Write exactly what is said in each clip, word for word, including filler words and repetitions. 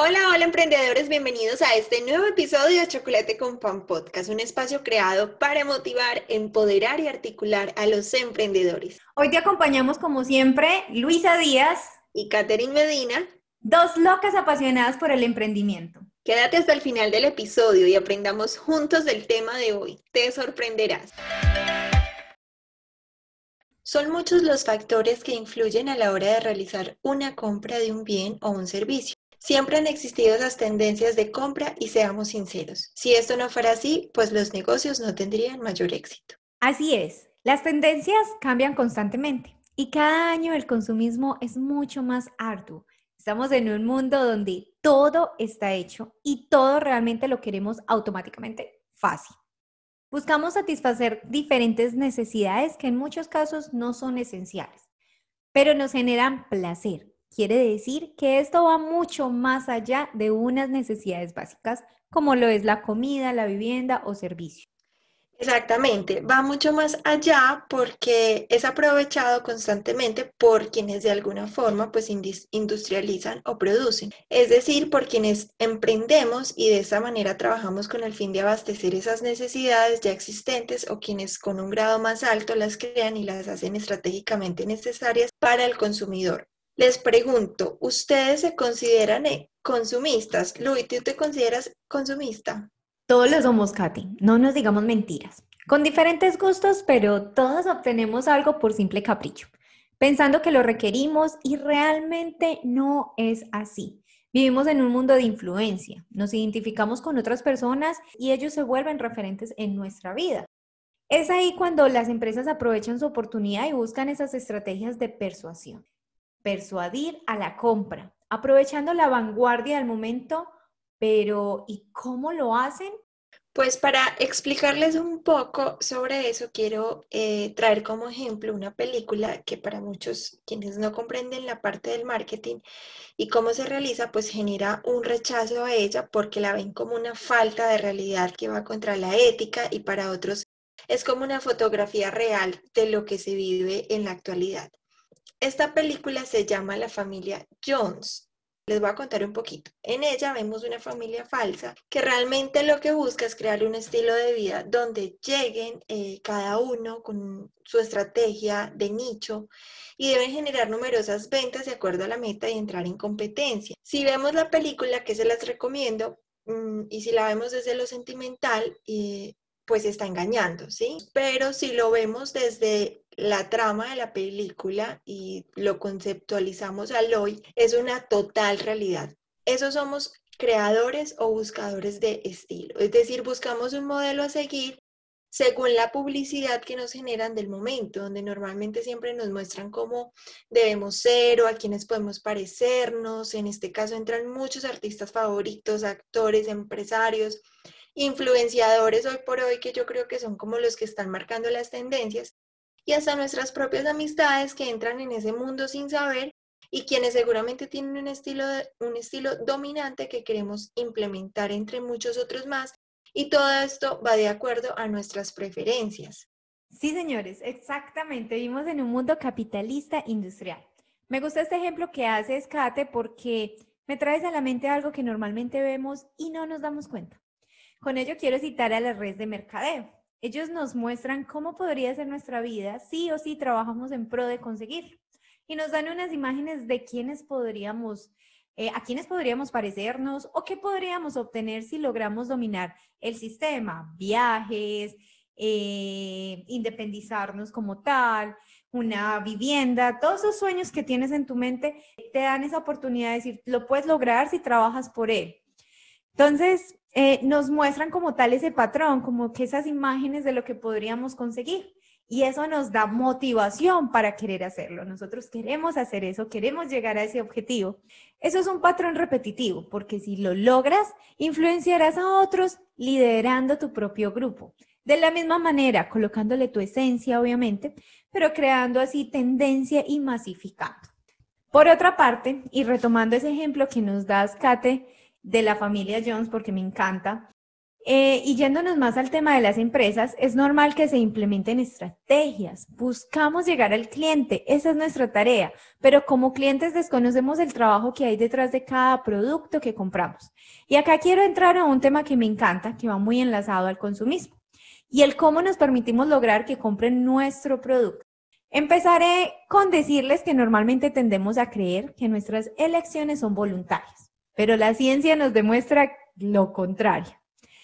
Hola, hola emprendedores, bienvenidos a este nuevo episodio de Chocolate con Pan Podcast, un espacio creado para motivar, empoderar y articular a los emprendedores. Hoy te acompañamos como siempre Luisa Díaz, Y Catherine Medina, dos locas apasionadas por el emprendimiento. quédate hasta el final del episodio y aprendamos juntos del tema de hoy. Te sorprenderás. Son muchos los factores que influyen a la hora de realizar una compra de un bien o un servicio. Siempre han existido esas tendencias de compra y seamos sinceros, si esto no fuera así, pues los negocios no tendrían mayor éxito. Así es, las tendencias cambian constantemente y cada año el consumismo es mucho más arduo. Estamos en un mundo donde todo está hecho y todo realmente lo queremos automáticamente fácil. Buscamos satisfacer diferentes necesidades que en muchos casos no son esenciales, pero nos generan placer. Quiere decir que esto va mucho más allá de unas necesidades básicas, como lo es la comida, la vivienda o servicio. Exactamente, va mucho más allá porque es aprovechado constantemente por quienes de alguna forma pues indis- industrializan o producen, es decir, por quienes emprendemos y de esa manera trabajamos con el fin de abastecer esas necesidades ya existentes o quienes con un grado más alto las crean y las hacen estratégicamente necesarias para el consumidor. Les pregunto, ¿ustedes se consideran eh, consumistas? Luis, ¿tú te consideras consumista? Todos lo somos, Katy, no nos digamos mentiras. Con diferentes gustos, pero todos obtenemos algo por simple capricho, pensando que lo requerimos y realmente no es así. Vivimos en un mundo de influencia, nos identificamos con otras personas y ellos se vuelven referentes en nuestra vida. Es ahí cuando las empresas aprovechan su oportunidad y buscan esas estrategias de persuasión. Persuadir a la compra, aprovechando la vanguardia del momento, pero ¿y cómo lo hacen? Pues para explicarles un poco sobre eso, quiero eh, traer como ejemplo una película que para muchos quienes no comprenden la parte del marketing y cómo se realiza, pues genera un rechazo a ella porque la ven como una falta de realidad que va contra la ética y para otros es como una fotografía real de lo que se vive en la actualidad. Esta película se llama La familia Jones. Les voy a contar un poquito. En ella vemos una familia falsa que realmente lo que busca es crear un estilo de vida donde lleguen eh, cada uno con su estrategia de nicho y deben generar numerosas ventas de acuerdo a la meta y entrar en competencia. Si vemos la película, que se las recomiendo, mm, y si la vemos desde lo sentimental, eh, pues está engañando, ¿sí? Pero si lo vemos desde la trama de la película y lo conceptualizamos al hoy, es una total realidad. Eso somos creadores o buscadores de estilo, es decir, buscamos un modelo a seguir según la publicidad que nos generan del momento, donde normalmente siempre nos muestran cómo debemos ser o a quienes podemos parecernos. En este caso entran muchos artistas favoritos, actores, empresarios, influenciadores hoy por hoy, que yo creo que son como los que están marcando las tendencias, y hasta nuestras propias amistades que entran en ese mundo sin saber y quienes seguramente tienen un estilo, un estilo dominante que queremos implementar entre muchos otros más, y todo esto va de acuerdo a nuestras preferencias. Sí, señores, exactamente. Vivimos en un mundo capitalista industrial. Me gusta este ejemplo que haces, Kate, porque me traes a la mente algo que normalmente vemos y no nos damos cuenta. Con ello quiero citar a las redes de mercadeo. Ellos nos muestran cómo podría ser nuestra vida si o si trabajamos en pro de conseguir. Y nos dan unas imágenes de quiénes podríamos, eh, a quiénes podríamos parecernos o qué podríamos obtener si logramos dominar el sistema, viajes, eh, independizarnos como tal, una vivienda, todos esos sueños que tienes en tu mente te dan esa oportunidad de decir, lo puedes lograr si trabajas por él. Entonces, eh, nos muestran como tal ese patrón, como que esas imágenes de lo que podríamos conseguir. Y eso nos da motivación para querer hacerlo. Nosotros queremos hacer eso, queremos llegar a ese objetivo. Eso es un patrón repetitivo, porque si lo logras, influenciarás a otros liderando tu propio grupo. De la misma manera, colocándole tu esencia, obviamente, pero creando así tendencia y masificando. Por otra parte, y retomando ese ejemplo que nos das, Kate, de la familia Jones, porque me encanta, Eh, y yéndonos más al tema de las empresas, es normal que se implementen estrategias. Buscamos llegar al cliente, esa es nuestra tarea, pero como clientes desconocemos el trabajo que hay detrás de cada producto que compramos. Y acá quiero entrar a un tema que me encanta, que va muy enlazado al consumismo, y el cómo nos permitimos lograr que compren nuestro producto. Empezaré con decirles que normalmente tendemos a creer que nuestras elecciones son voluntarias, pero la ciencia nos demuestra lo contrario.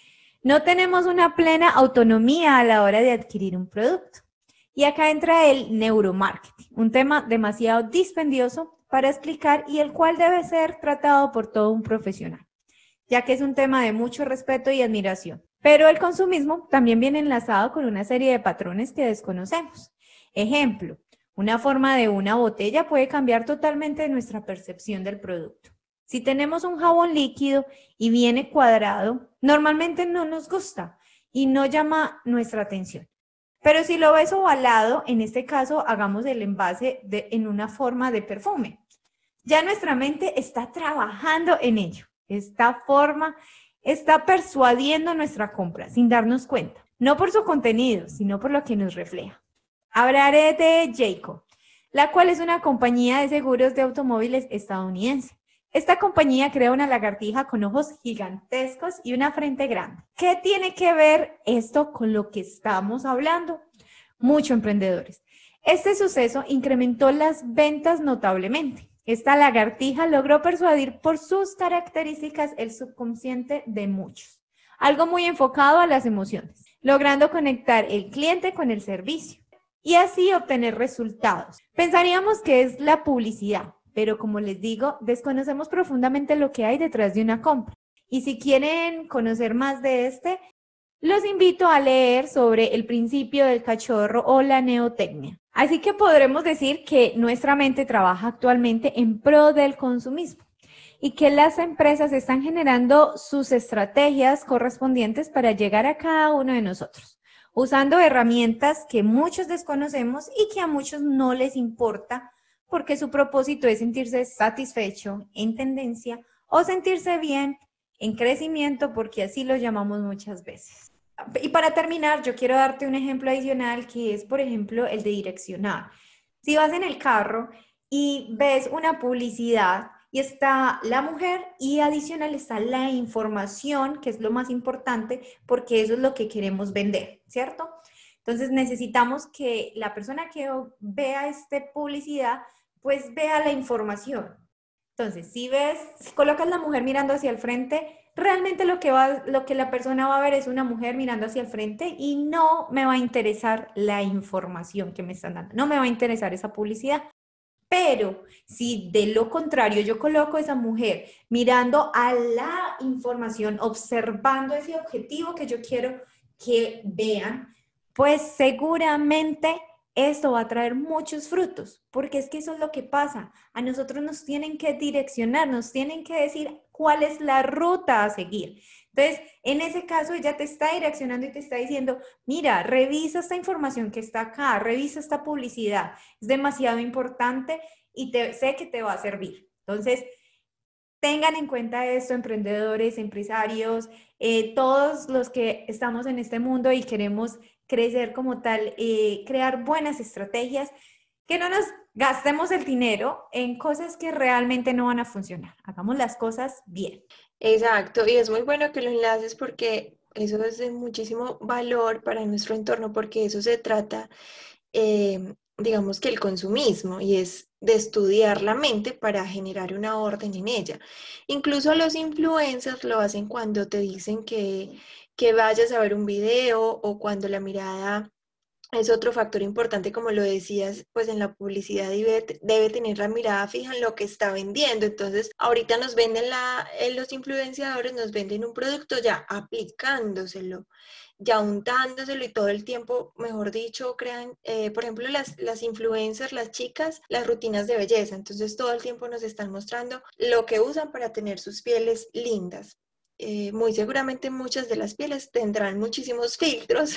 No tenemos una plena autonomía a la hora de adquirir un producto. Y acá entra el neuromarketing, un tema demasiado dispendioso para explicar y el cual debe ser tratado por todo un profesional, ya que es un tema de mucho respeto y admiración. Pero el consumismo también viene enlazado con una serie de patrones que desconocemos. Ejemplo, una forma de una botella puede cambiar totalmente nuestra percepción del producto. Si tenemos un jabón líquido y viene cuadrado, normalmente no nos gusta y no llama nuestra atención. Pero si lo ves ovalado, en este caso hagamos el envase de, en una forma de perfume. Ya nuestra mente está trabajando en ello. Esta forma está persuadiendo nuestra compra sin darnos cuenta. No por su contenido, sino por lo que nos refleja. Hablaré de Jayco, la cual es una compañía de seguros de automóviles estadounidense. Esta compañía crea una lagartija con ojos gigantescos y una frente grande. ¿Qué tiene que ver esto con lo que estamos hablando? Mucho emprendedores. Este suceso incrementó las ventas notablemente. Esta lagartija logró persuadir por sus características el subconsciente de muchos. Algo muy enfocado a las emociones, logrando conectar el cliente con el servicio y así obtener resultados. Pensaríamos que es la publicidad, pero como les digo, desconocemos profundamente lo que hay detrás de una compra. Y si quieren conocer más de este, los invito a leer sobre el principio del cachorro o la neotecnia. Así que podremos decir que nuestra mente trabaja actualmente en pro del consumismo y que las empresas están generando sus estrategias correspondientes para llegar a cada uno de nosotros, usando herramientas que muchos desconocemos y que a muchos no les importa porque su propósito es sentirse satisfecho, en tendencia o sentirse bien, en crecimiento, porque así lo llamamos muchas veces. Y para terminar, yo quiero darte un ejemplo adicional que es, por ejemplo, el de direccionar. Si vas en el carro y ves una publicidad y está la mujer y adicional está la información, que es lo más importante porque eso es lo que queremos vender, ¿cierto? Entonces necesitamos que la persona que vea esta publicidad pues vea la información. Entonces, si ves, si colocas la mujer mirando hacia el frente, realmente lo que, va, lo que la persona va a ver es una mujer mirando hacia el frente y no me va a interesar la información que me están dando, no me va a interesar esa publicidad. Pero si de lo contrario yo coloco a esa mujer mirando a la información, observando ese objetivo que yo quiero que vean, pues seguramente esto va a traer muchos frutos, porque es que eso es lo que pasa. A nosotros nos tienen que direccionar, nos tienen que decir cuál es la ruta a seguir. Entonces, en ese caso, ella te está direccionando y te está diciendo, mira, revisa esta información que está acá, revisa esta publicidad, es demasiado importante y te, sé que te va a servir. Entonces, tengan en cuenta esto, emprendedores, empresarios, eh, todos los que estamos en este mundo y queremos crecer como tal, eh, crear buenas estrategias, que no nos gastemos el dinero en cosas que realmente no van a funcionar. Hagamos las cosas bien. Exacto, y es muy bueno que lo enlaces porque eso es de muchísimo valor para nuestro entorno, porque eso se trata, eh, digamos que el consumismo, y es de estudiar la mente para generar una orden en ella. Incluso los influencers lo hacen cuando te dicen que, que vayas a ver un video o cuando la mirada es otro factor importante, como lo decías, pues en la publicidad debe, debe tener la mirada fija en lo que está vendiendo. Entonces, ahorita nos venden la, eh, los influenciadores nos venden un producto ya aplicándoselo, ya untándoselo y todo el tiempo, mejor dicho, crean, eh, por ejemplo, las, las influencers, las chicas, las rutinas de belleza. Entonces, todo el tiempo nos están mostrando lo que usan para tener sus pieles lindas. Eh, muy seguramente muchas de las pieles tendrán muchísimos filtros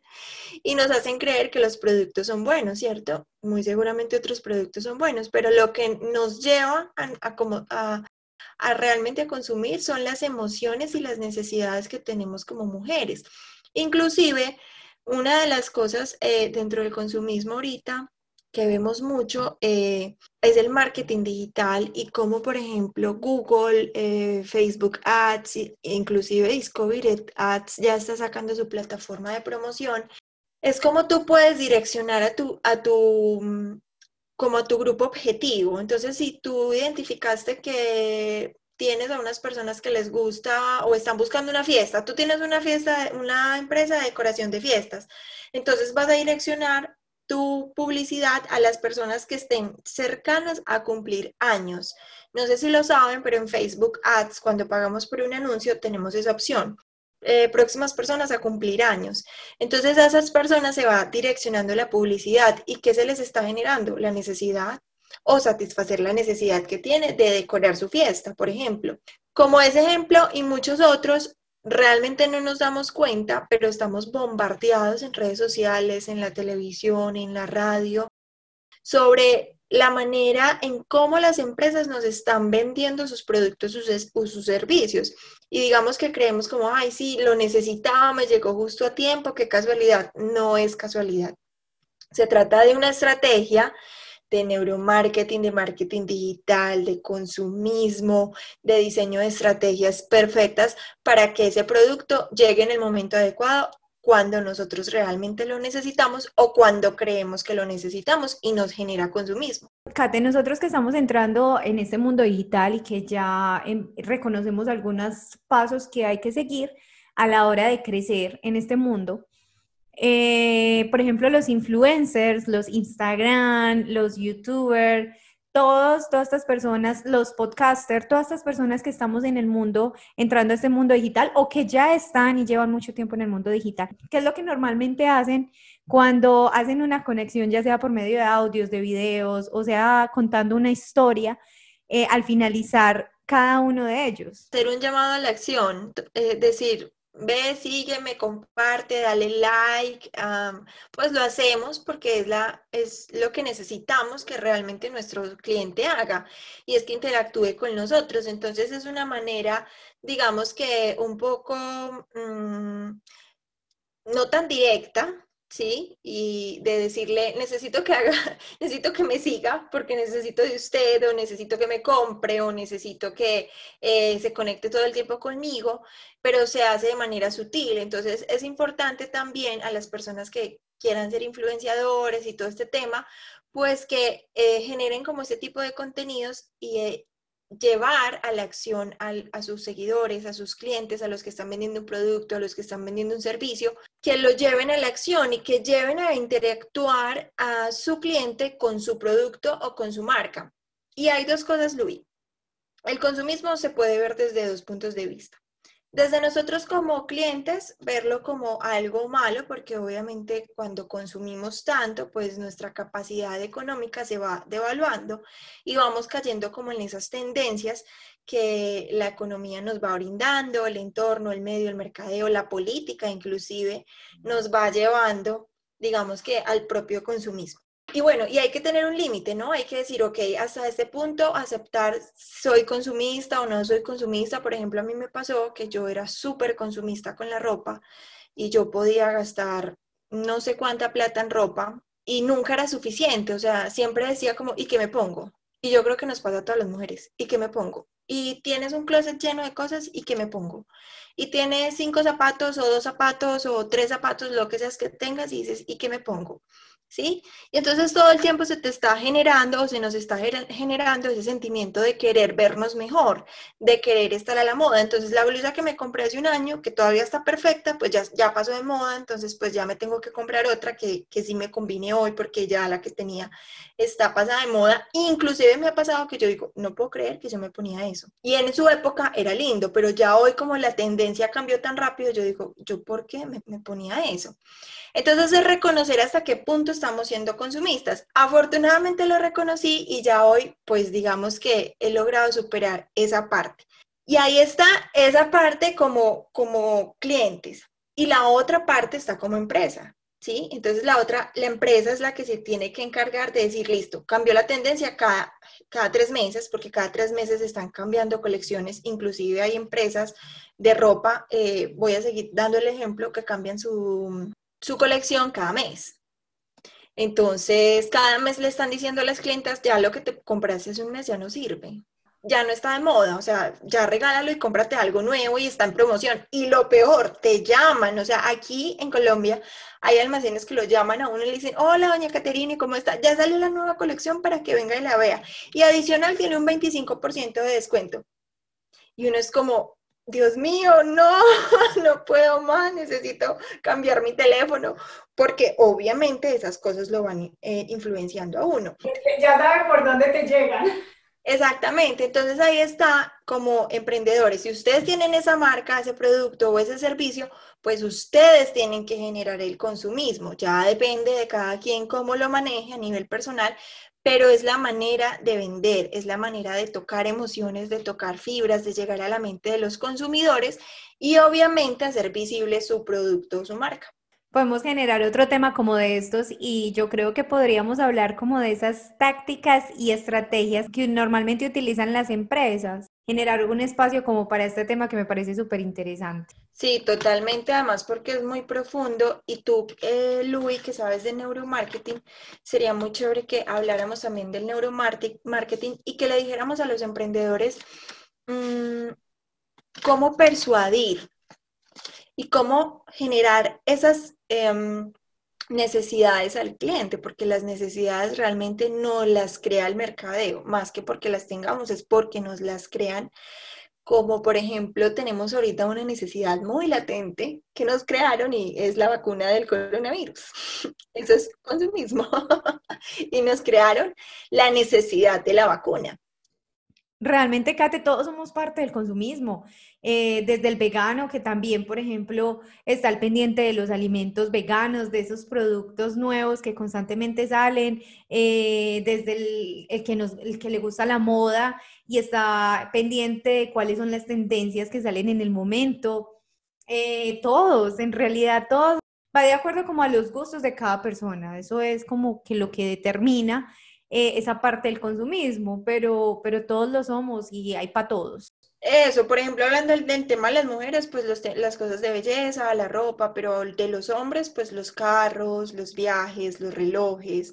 y nos hacen creer que los productos son buenos, ¿cierto? Muy seguramente otros productos son buenos, pero lo que nos lleva a, a, como, a, a realmente a consumir son las emociones y las necesidades que tenemos como mujeres. Inclusive, una de las cosas eh, dentro del consumismo ahorita que vemos mucho eh, es el marketing digital y cómo, por ejemplo, Google, eh, Facebook Ads, inclusive Discovery Ads ya está sacando su plataforma de promoción. Es como tú puedes direccionar a tu, a tu, mm, como a tu grupo objetivo. Entonces, si tú identificaste que tienes a unas personas que les gusta o están buscando una fiesta, tú tienes una fiesta, una empresa de decoración de fiestas, entonces vas a direccionar tu publicidad a las personas que estén cercanas a cumplir años. No sé si lo saben, pero en Facebook Ads, cuando pagamos por un anuncio, tenemos esa opción. Eh, próximas personas a cumplir años. Entonces a esas personas se va direccionando la publicidad y ¿qué se les está generando? La necesidad o satisfacer la necesidad que tiene de decorar su fiesta, por ejemplo. Como ese ejemplo y muchos otros, realmente no nos damos cuenta, pero estamos bombardeados en redes sociales, en la televisión, en la radio, sobre la manera en cómo las empresas nos están vendiendo sus productos o sus servicios. Y digamos que creemos como, ay, sí, lo necesitaba, me llegó justo a tiempo, qué casualidad. No es casualidad. Se trata de una estrategia de neuromarketing, de marketing digital, de consumismo, de diseño de estrategias perfectas para que ese producto llegue en el momento adecuado cuando nosotros realmente lo necesitamos o cuando creemos que lo necesitamos y nos genera consumismo. Kate, nosotros que estamos entrando en este mundo digital y que ya em, reconocemos algunos pasos que hay que seguir a la hora de crecer en este mundo, eh, por ejemplo, los influencers, los Instagram, los YouTubers, todos, todas estas personas, los podcasters, todas estas personas que estamos en el mundo, entrando a este mundo digital o que ya están y llevan mucho tiempo en el mundo digital. ¿Qué es lo que normalmente hacen cuando hacen una conexión, ya sea por medio de audios, de videos, o sea, contando una historia, eh, al finalizar cada uno de ellos? Hacer un llamado a la acción, eh, decir, ve, sígueme, comparte, dale like, um, pues lo hacemos porque es, la, es lo que necesitamos que realmente nuestro cliente haga y es que interactúe con nosotros. Entonces es una manera, digamos que un poco mmm, no tan directa, ¿sí? Y de decirle, necesito que haga, necesito que me siga porque necesito de usted o necesito que me compre o necesito que eh, se conecte todo el tiempo conmigo, pero se hace de manera sutil. Entonces es importante también a las personas que quieran ser influenciadores y todo este tema, pues que eh, generen como este tipo de contenidos y eh, llevar a la acción al, a sus seguidores, a sus clientes, a los que están vendiendo un producto, a los que están vendiendo un servicio, que lo lleven a la acción y que lleven a interactuar a su cliente con su producto o con su marca. Y hay dos cosas, Luis. El consumismo se puede ver desde dos puntos de vista. Desde nosotros como clientes, verlo como algo malo, porque obviamente cuando consumimos tanto, pues nuestra capacidad económica se va devaluando y vamos cayendo como en esas tendencias que la economía nos va brindando, el entorno, el medio, el mercadeo, la política inclusive, nos va llevando, digamos que al propio consumismo. Y bueno, y hay que tener un límite, ¿no? Hay que decir, ok, hasta este punto aceptar soy consumista o no soy consumista. Por ejemplo, a mí me pasó que yo era súper consumista con la ropa y yo podía gastar no sé cuánta plata en ropa y nunca era suficiente. O sea, siempre decía como, ¿y qué me pongo? Y yo creo que nos pasa a todas las mujeres, ¿y qué me pongo? Y tienes un closet lleno de cosas, ¿y qué me pongo? Y tienes cinco zapatos o dos zapatos o tres zapatos, lo que seas que tengas, y dices, ¿y qué me pongo? ¿Sí? Y entonces todo el tiempo se te está generando o se nos está generando ese sentimiento de querer vernos mejor, de querer estar a la moda. Entonces la blusa que me compré hace un año, que todavía está perfecta, pues ya, ya pasó de moda, entonces pues ya me tengo que comprar otra que, que sí me combine hoy porque ya la que tenía está pasada de moda. Inclusive me ha pasado que yo digo, no puedo creer que yo me ponía eso. Y en su época era lindo, pero ya hoy como la tendencia cambió tan rápido, yo digo, ¿yo por qué me, me ponía eso? Entonces es reconocer hasta qué punto estamos siendo consumistas. Afortunadamente lo reconocí y ya hoy, pues digamos que he logrado superar esa parte. Y ahí está esa parte como, como clientes. Y la otra parte está como empresa. ¿sí? Entonces la otra, la empresa es la que se tiene que encargar de decir, listo, cambió la tendencia cada, cada tres meses, porque cada tres meses están cambiando colecciones, inclusive hay empresas de ropa, eh, voy a seguir dando el ejemplo, que cambian su, su colección cada mes. Entonces, cada mes le están diciendo a las clientas, ya lo que te compraste hace un mes ya no sirve, ya no está de moda, o sea, ya regálalo y cómprate algo nuevo y está en promoción. Y lo peor, te llaman, o sea, aquí en Colombia hay almacenes que lo llaman a uno y le dicen, hola, doña Caterina, ¿cómo está? Ya salió la nueva colección para que venga y la vea. Y adicional tiene un veinticinco por ciento de descuento. Y uno es como, Dios mío, no, no puedo más, necesito cambiar mi teléfono, porque obviamente esas cosas lo van eh, influenciando a uno. Ya sabes por dónde te llegan. Exactamente, entonces ahí está como emprendedores. Si ustedes tienen esa marca, ese producto o ese servicio, pues ustedes tienen que generar el consumismo. Ya depende de cada quien cómo lo maneje a nivel personal, pero es la manera de vender, es la manera de tocar emociones, de tocar fibras, de llegar a la mente de los consumidores y obviamente hacer visible su producto o su marca. Podemos generar otro tema como de estos y yo creo que podríamos hablar como de esas tácticas y estrategias que normalmente utilizan las empresas. Generar un espacio como para este tema que me parece súper interesante. Sí, totalmente, además porque es muy profundo y tú, eh, Luis, que sabes de neuromarketing, sería muy chévere que habláramos también del neuromarketing y que le dijéramos a los emprendedores mmm, cómo persuadir y cómo generar esas eh, necesidades al cliente, porque las necesidades realmente no las crea el mercadeo, más que porque las tengamos, es porque nos las crean, como por ejemplo tenemos ahorita una necesidad muy latente que nos crearon y es la vacuna del coronavirus. Eso es consumismo. Y nos crearon la necesidad de la vacuna. Realmente, Kate, todos somos parte del consumismo, eh, desde el vegano, que también, por ejemplo, está al pendiente de los alimentos veganos, de esos productos nuevos que constantemente salen, eh, desde el, el que nos, el que le gusta la moda y está pendiente de cuáles son las tendencias que salen en el momento. Eh, todos, en realidad, todos. Va de acuerdo como a los gustos de cada persona. Eso es como que lo que determina eh, esa parte del consumismo, pero, pero todos lo somos y hay para todos. Eso, por ejemplo, hablando del, del tema de las mujeres, pues los te- las cosas de belleza, la ropa, pero de los hombres, pues los carros, los viajes, los relojes.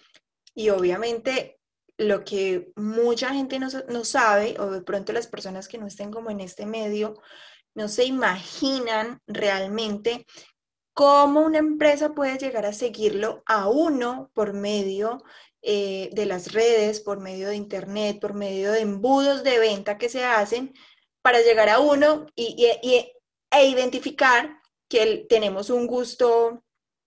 Y obviamente lo que mucha gente no, sa- no sabe, o de pronto las personas que no estén como en este medio, no se imaginan realmente cómo una empresa puede llegar a seguirlo a uno por medio eh, de las redes, por medio de internet, por medio de embudos de venta que se hacen para llegar a uno y, y- y- e identificar que el- tenemos un gusto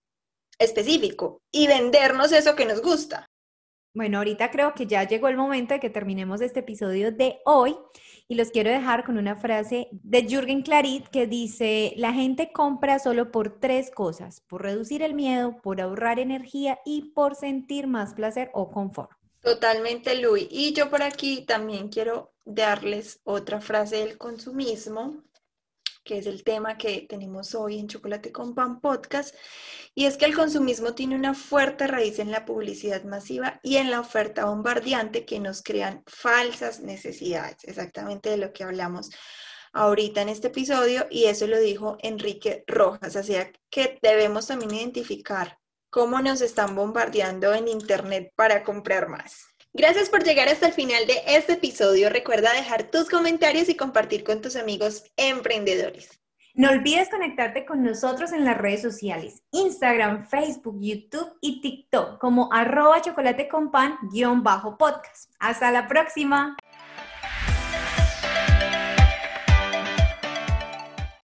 específico y vendernos eso que nos gusta. Bueno, ahorita creo que ya llegó el momento de que terminemos este episodio de hoy y los quiero dejar con una frase de Jürgen Klarit que dice, la gente compra solo por tres cosas, por reducir el miedo, por ahorrar energía y por sentir más placer o confort. Totalmente, Luis. Y yo por aquí también quiero darles otra frase del consumismo, que es el tema que tenemos hoy en Chocolate con Pan Podcast, y es que el consumismo tiene una fuerte raíz en la publicidad masiva y en la oferta bombardeante que nos crean falsas necesidades, exactamente de lo que hablamos ahorita en este episodio, y eso lo dijo Enrique Rojas, así que debemos también identificar cómo nos están bombardeando en Internet para comprar más. Gracias por llegar hasta el final de este episodio. Recuerda dejar tus comentarios y compartir con tus amigos emprendedores. No olvides conectarte con nosotros en las redes sociales, Instagram, Facebook, YouTube y TikTok como arroba chocolate con pan guión bajo podcast. Hasta la próxima.